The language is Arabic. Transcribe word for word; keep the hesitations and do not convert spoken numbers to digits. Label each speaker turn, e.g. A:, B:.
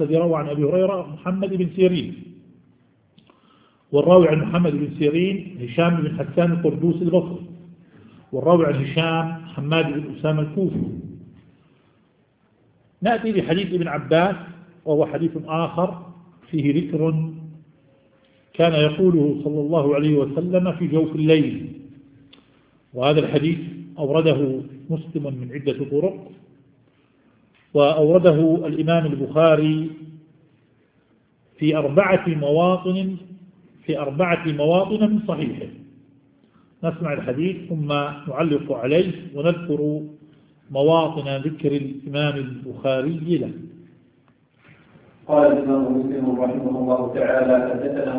A: الذي روى عن أبي هريرة محمد بن سيرين، والراوي عن محمد بن سيرين هشام بن حسان القردوسي البصري، والراوي عن هشام حماد بن أسامة الكوفي. نأتي بحديث ابن عباس، وهو حديث آخر فيه ذكر كان يقوله صلى الله عليه وسلم في جوف الليل. وهذا الحديث أورده مسلم من عدة طرق، وأورده الإمام البخاري في أربعة مواطن في أربعة مواطن من صحيحه. نسمع الحديث ثم نعلق عليه ونذكر مواطن ذكر الإمام البخاري له.
B: قال الإمام مسلم رحمه الله تعالى: حدثنا